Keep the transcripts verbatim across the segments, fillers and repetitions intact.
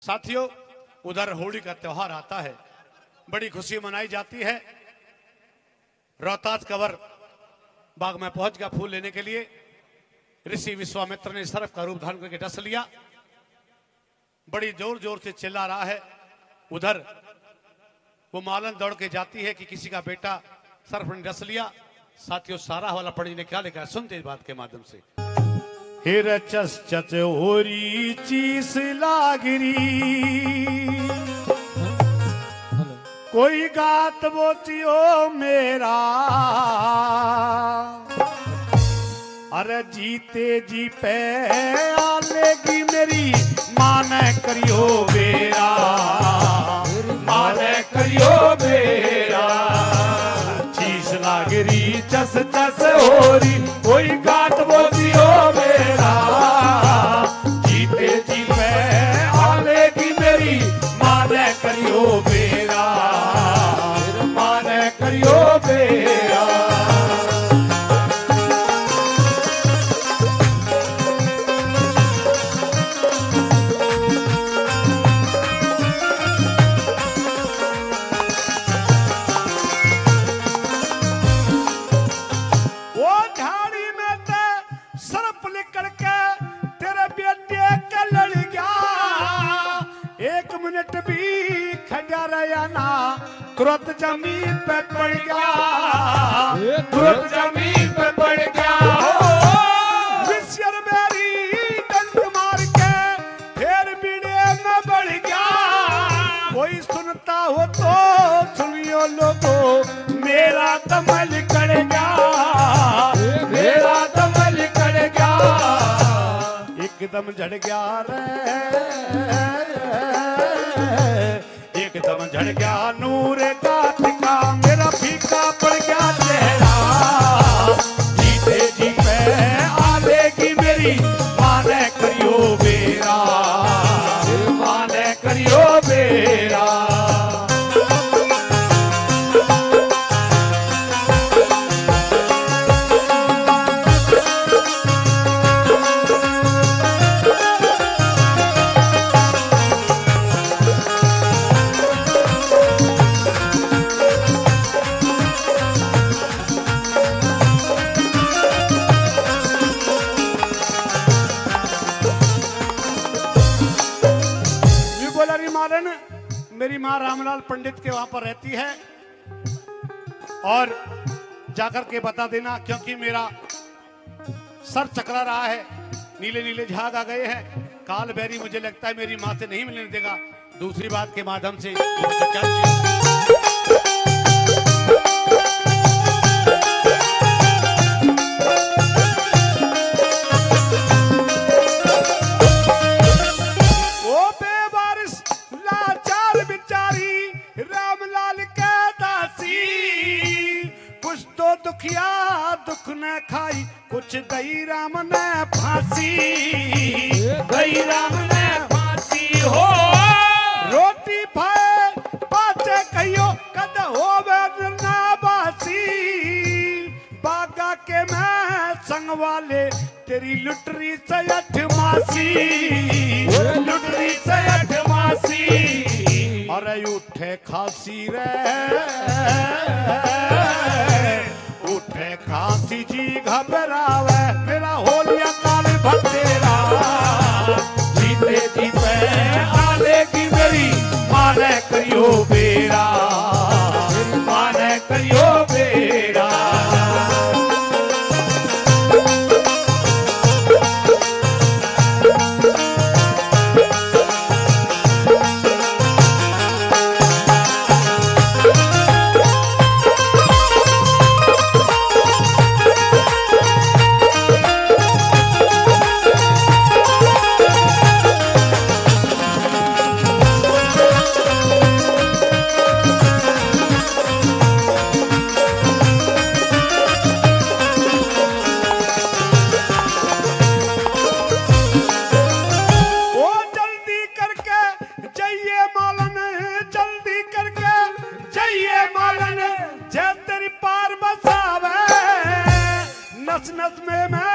साथियों, उधर होली का त्योहार आता है, बड़ी खुशी मनाई जाती है। रोहतास कवर बाग में पहुंच गया फूल लेने के लिए। ऋषि विश्वामित्र ने सर्प का रूप धारण करके डस लिया, बड़ी जोर जोर से चिल्ला रहा है। उधर वो मालन दौड़ के जाती है कि किसी का बेटा सर्प ने डस लिया। साथियों, सारा वाला पढ़ी ने क्या लिखा है, सुनते इस बात के माध्यम से। हिर चस चच होरी चीस लागरी, कोई गात बोतियो मेरा, अरे जीते जी पे आलेगी मेरी माने करियो बेरा, माने करियो बेरा। चीस लागरी चस चस होरी, कोई गात बोतियो मेरा, जीते जी पे आलेगी मेरी माने करियो बेरा, माने करियो बेरा। तुरंत जमीन पे पड़ गया, तुरंत जमीन पे पड़ गया। विश्वर मेरी डंक मार के फिर बीड़े में बढ़ गया। कोई सुनता हो तो सुनियो लोगो, मेरा दमल कड़ गया, मेरा दमल कड़ गया। एकदम झड़ गया रे, एकदम झड़ गया नूर का टिका, मेरा फीका पड़ गया चेहरा। जीते जी पे आलेगी मेरी माने करियो बेरा, माने करियो बेरा। मेरी माँ रामलाल पंडित के वहां पर रहती है, और जाकर के बता देना, क्योंकि मेरा सर चकरा रहा है, नीले नीले झाग आ गए हैं। काल बैरी मुझे लगता है मेरी माँ से नहीं मिलने देगा। दूसरी बात के माध्यम से दुखिया दुख न खाई, कुछ दई राम ने फांसी, दई राम ने फांसी हो। रोटी भाई पाचे कहियो कद होवे ना बासी, बागा के मैं संग वाले तेरी लुटरी से अठ मासी, लुटरी से अठ मासी। अरे उठे खासी रे, उठे खांसी जी घबरावे, मेरा होलिया काल भतेरा। जीते जी पे आलेगी मेरी माने करियो बेरा, माने करियो बेरा।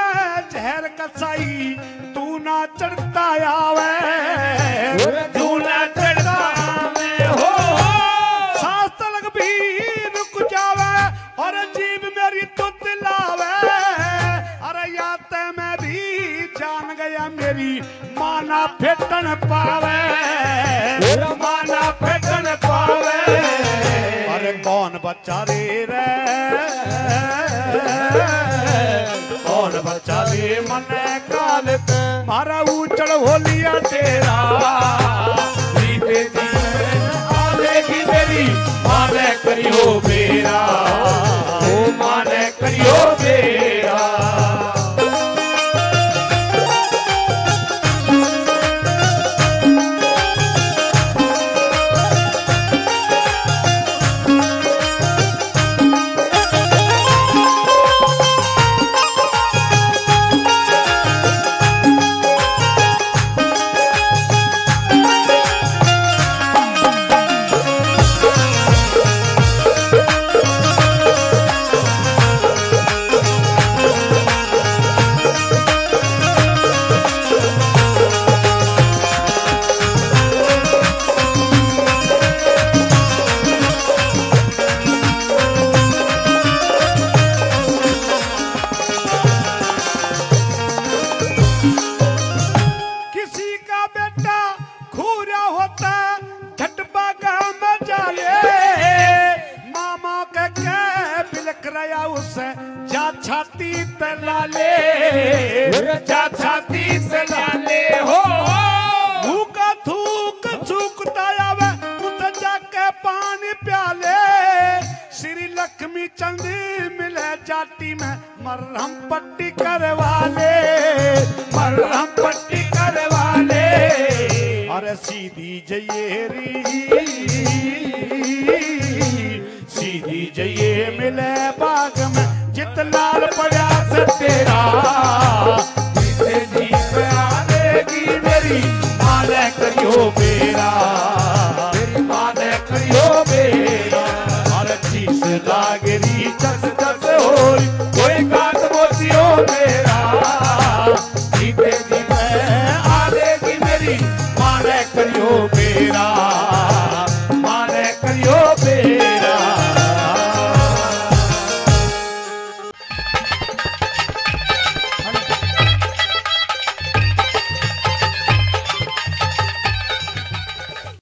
कसाई तू ना चढ़ता आवे, तू माना फेंकन पावे। अरे कौन बच्चा रे रे कौन बच्चा रे मन काल मारा उचड़ होलिया तेरा जीते जी आलेगी मेरी माने करियो बेरा ओ माने करियो बेरा। जा छाती तलाले जा छाती से लाले हो भूखा थूक चूकता आवे उस जाके पानी प्याले। श्री लक्ष्मी चंदी मिले जाटी में मरहम पट्टी करवाले मरहम पट्टी करवाले। अरे सीधी जयेरी सीधी जये मिले बाग में जित लाल पड़ा से तेरा